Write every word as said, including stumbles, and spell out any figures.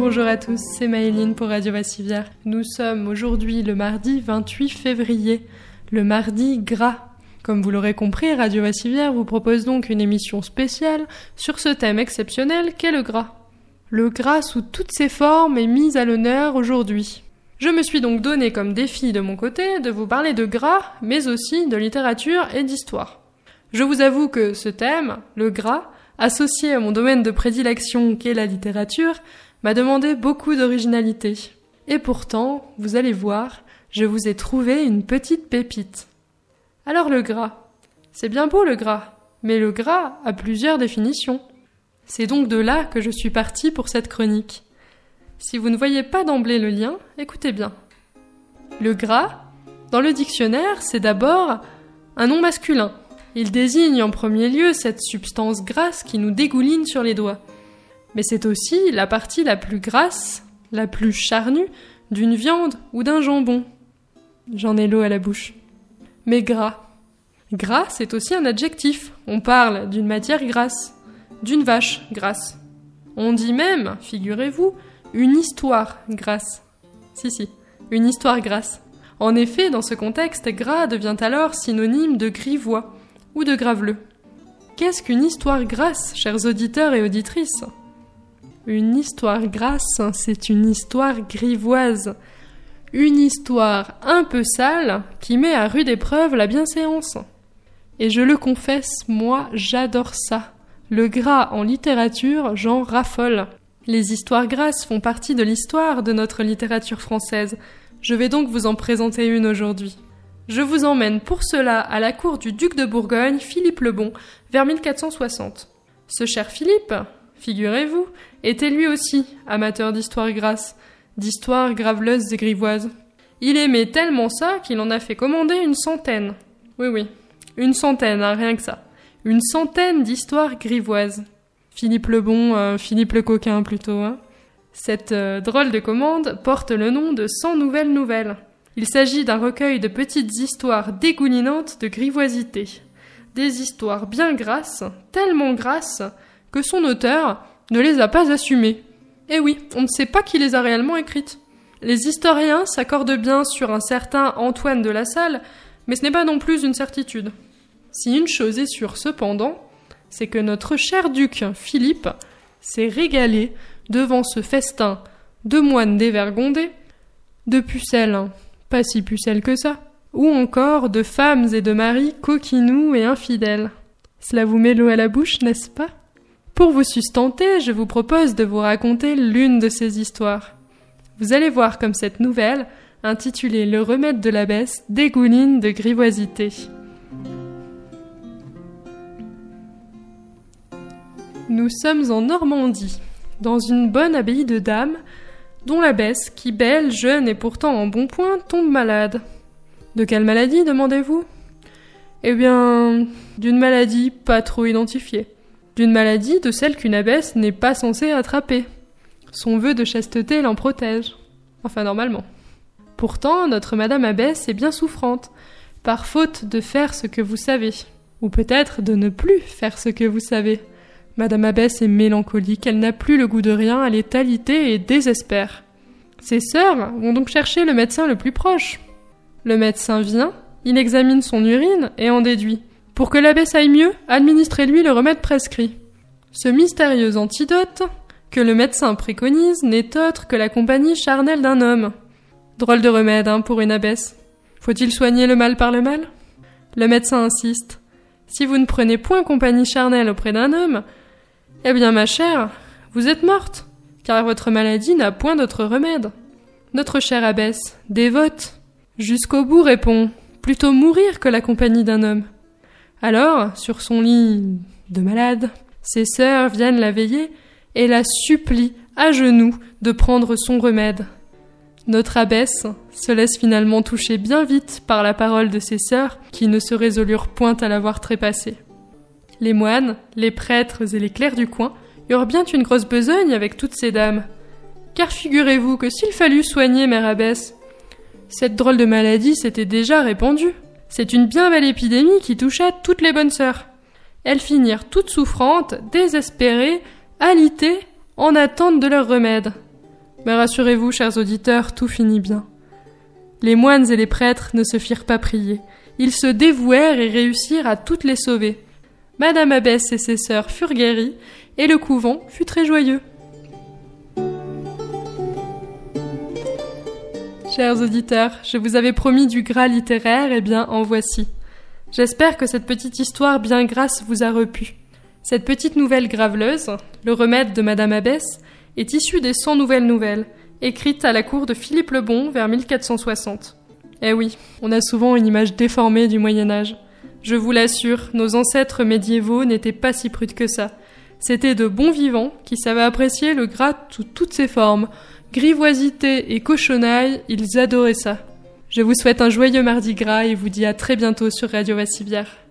Bonjour à tous, c'est Maëline pour Radio Vassivière. Nous sommes aujourd'hui le mardi vingt-huit février, le mardi gras. Comme vous l'aurez compris, Radio Vassivière vous propose donc une émission spéciale sur ce thème exceptionnel qu'est le gras. Le gras sous toutes ses formes est mis à l'honneur aujourd'hui. Je me suis donc donné comme défi de mon côté de vous parler de gras, mais aussi de littérature et d'histoire. Je vous avoue que ce thème, le gras, associé à mon domaine de prédilection qu'est la littérature, m'a demandé beaucoup d'originalité. Et pourtant, vous allez voir, je vous ai trouvé une petite pépite. Alors le gras. C'est bien beau le gras, mais le gras a plusieurs définitions. C'est donc de là que je suis partie pour cette chronique. Si vous ne voyez pas d'emblée le lien, écoutez bien. Le gras, dans le dictionnaire, c'est d'abord un nom masculin. Il désigne en premier lieu cette substance grasse qui nous dégouline sur les doigts. Mais c'est aussi la partie la plus grasse, la plus charnue, d'une viande ou d'un jambon. J'en ai l'eau à la bouche. Mais gras. Gras, c'est aussi un adjectif. On parle d'une matière grasse, d'une vache grasse. On dit même, figurez-vous, une histoire grasse. Si, si, une histoire grasse. En effet, dans ce contexte, gras devient alors synonyme de grivois ou de graveleux. Qu'est-ce qu'une histoire grasse, chers auditeurs et auditrices ? Une histoire grasse, c'est une histoire grivoise. Une histoire un peu sale qui met à rude épreuve la bienséance. Et je le confesse, moi, j'adore ça. Le gras en littérature, j'en raffole. Les histoires grasses font partie de l'histoire de notre littérature française. Je vais donc vous en présenter une aujourd'hui. Je vous emmène pour cela à la cour du duc de Bourgogne, Philippe le Bon, vers mille quatre cent soixante. Ce cher Philippe, figurez-vous, était lui aussi amateur d'histoires grasses, d'histoires graveleuses et grivoises. Il aimait tellement ça qu'il en a fait commander une centaine. Oui, oui, une centaine, hein, rien que ça. Une centaine d'histoires grivoises. Philippe le Bon, euh, Philippe le Coquin plutôt. Hein. Cette euh, drôle de commande porte le nom de cent nouvelles nouvelles. Il s'agit d'un recueil de petites histoires dégoulinantes de grivoisité. Des histoires bien grasses, tellement grasses, que son auteur ne les a pas assumées. Eh oui, on ne sait pas qui les a réellement écrites. Les historiens s'accordent bien sur un certain Antoine de La Salle, mais ce n'est pas non plus une certitude. Si une chose est sûre cependant, c'est que notre cher duc Philippe s'est régalé devant ce festin de moines dévergondés, de pucelles, pas si pucelles que ça, ou encore de femmes et de maris coquinous et infidèles. Cela vous met l'eau à la bouche, n'est-ce pas ? Pour vous sustenter, je vous propose de vous raconter l'une de ces histoires. Vous allez voir comme cette nouvelle, intitulée « Le remède de l'abbesse », dégouline de grivoisité. Nous sommes en Normandie, dans une bonne abbaye de dames, dont l'abbesse, qui belle, jeune et pourtant en bon point, tombe malade. De quelle maladie, demandez-vous ? Eh bien, d'une maladie pas trop identifiée. D'une maladie de celle qu'une abbesse n'est pas censée attraper. Son vœu de chasteté l'en protège. Enfin, normalement. Pourtant, notre madame abbesse est bien souffrante, par faute de faire ce que vous savez. Ou peut-être de ne plus faire ce que vous savez. Madame abbesse est mélancolique, elle n'a plus le goût de rien, elle est alitée et désespère. Ses sœurs vont donc chercher le médecin le plus proche. Le médecin vient, il examine son urine et en déduit. Pour que l'abbesse aille mieux, administrez-lui le remède prescrit. Ce mystérieux antidote que le médecin préconise n'est autre que la compagnie charnelle d'un homme. Drôle de remède, hein, pour une abbesse. Faut-il soigner le mal par le mal ? Le médecin insiste. Si vous ne prenez point compagnie charnelle auprès d'un homme, eh bien, ma chère, vous êtes morte, car votre maladie n'a point d'autre remède. Notre chère abbesse, dévote, jusqu'au bout répond, plutôt mourir que la compagnie d'un homme. Alors, sur son lit de malade, ses sœurs viennent la veiller et la supplient à genoux de prendre son remède. Notre abbesse se laisse finalement toucher bien vite par la parole de ses sœurs qui ne se résolurent point à la voir trépasser. Les moines, les prêtres et les clercs du coin eurent bien une grosse besogne avec toutes ces dames. Car figurez-vous que s'il fallut soigner mère abbesse, cette drôle de maladie s'était déjà répandue. C'est une bien belle épidémie qui toucha toutes les bonnes sœurs. Elles finirent toutes souffrantes, désespérées, alitées, en attente de leur remède. Mais rassurez-vous, chers auditeurs, tout finit bien. Les moines et les prêtres ne se firent pas prier. Ils se dévouèrent et réussirent à toutes les sauver. Madame Abbesse et ses sœurs furent guéries, et le couvent fut très joyeux. Chers auditeurs, je vous avais promis du gras littéraire, et bien en voici. J'espère que cette petite histoire bien grasse vous a repu. Cette petite nouvelle graveleuse, le remède de Madame Abbesse, est issue des cent nouvelles nouvelles, écrite à la cour de Philippe le Bon vers mille quatre cent soixante. Eh oui, on a souvent une image déformée du Moyen-Âge. Je vous l'assure, nos ancêtres médiévaux n'étaient pas si prudes que ça. C'étaient de bons vivants qui savaient apprécier le gras sous toutes ses formes. Grivoisité et cochonaille, ils adoraient ça. Je vous souhaite un joyeux mardi gras et vous dis à très bientôt sur Radio Vassivière.